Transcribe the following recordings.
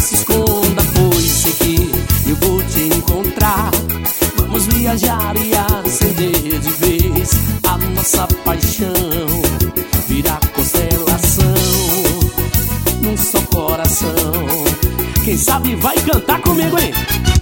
se esconda, pois sei que eu vou te encontrar. Vamos viajar e acender de vez a nossa paixão, virar constelação num só coração. Quem sabe vai cantar comigo, hein?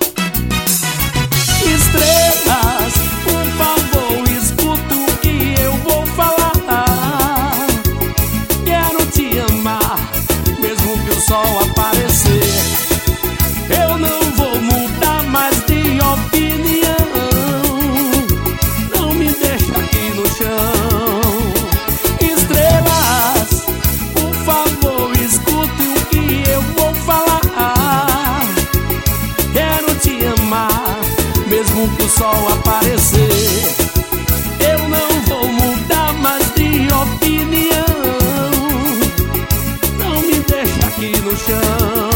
Estrelas, por favor, escuta o que eu vou falar. Quero te amar, mesmo que o sol aparecer. Eu não vou mudar mais de opinião. Não me deixa aqui no chão. Estrelas, por favor, escute o que eu vou falar. Quero te amar, mesmo que o sol aparecer. Eu não vou mudar mais de opinião. Não me deixa aqui no chão.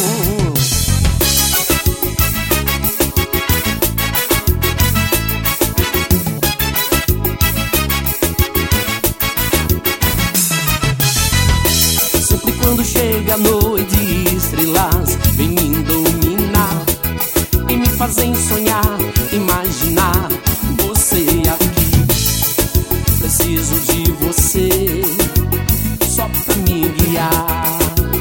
Sempre quando chega a noite, estrelas vêm me dominar e me fazem sonhar, imaginar você aqui. Preciso de você só pra me guiar.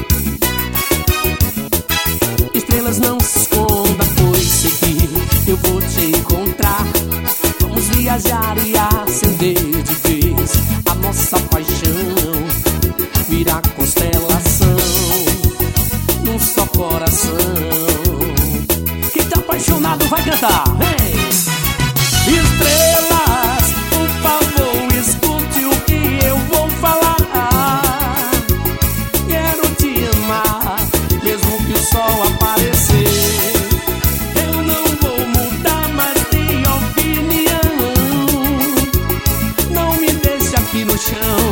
Estrelas, não se esconda, pois sei que eu vou te encontrar. Vamos viajar e acender de vez a nossa paixão, virar constelação num só coração. Quem tá apaixonado vai cantar, vem! Estrelas, por favor, escute o que eu vou falar. Quero te amar, mesmo que o sol aparecer. Eu não vou mudar mais de opinião. Não me deixe aqui no chão.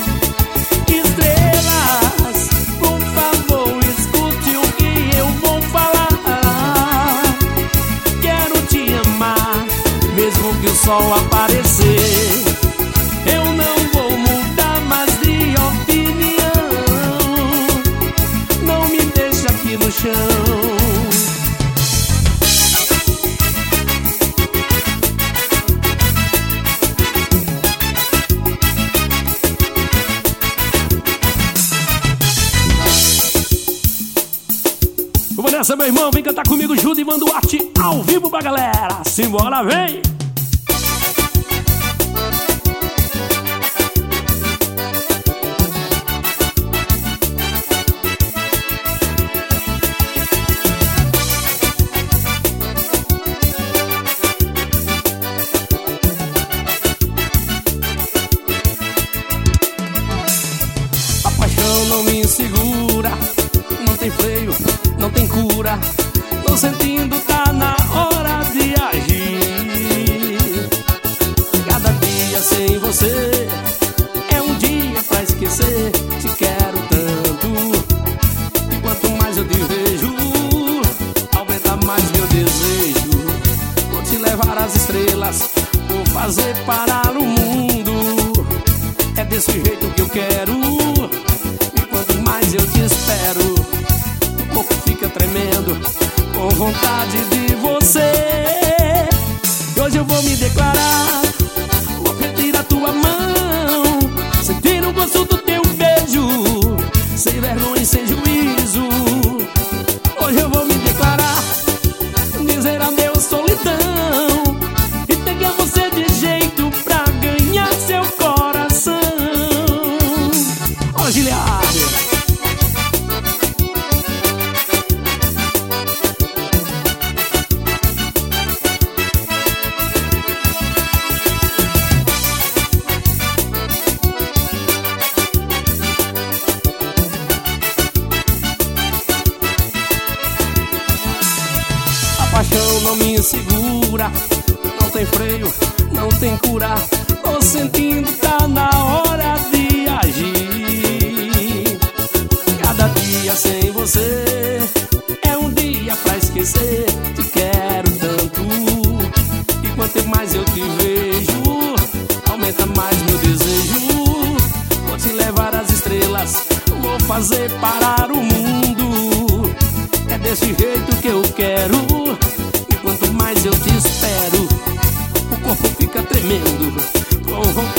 Estrelas, por favor, escute o que eu vou falar. Quero te amar, mesmo que o sol aparecer. Eu não vou mudar mais de opinião. Não me deixe aqui no chão. Vamos nessa, meu irmão, vem cantar comigo, Judivan Duarte, ao vivo pra galera. Simbora, vem! A paixão não me segura, não tem freio, não tem cura. Tô sentindo, tá na hora de agir. Cada dia sem você é um dia pra esquecer. Te quero tanto, e quanto mais eu te vejo, aumenta mais meu desejo. Vou te levar às estrelas, vou fazer parar o mundo. É desse jeito que eu quero, e quanto mais eu te espero, o corpo fica tremendo com vontade de você. E hoje eu vou me declarar, vou pedir a tua mão, sentir o gosto do teu beijo, sem vergonha e sem juízo. Hoje eu vou me declarar, dizer adeus solidão, e pegar você de jeito pra ganhar seu coração. Ó, Giliardi. A paixão não me segura, não tem freio, não tem cura. Tô sentindo, tá na hora de agir. Cada dia sem você é um dia pra esquecer. Te quero tanto, e quanto mais eu te vejo, aumenta mais meu desejo. Vou te levar às estrelas, vou fazer parar o mundo. desse jeito que eu quero. E quanto mais eu te espero, o corpo fica tremendo com vontade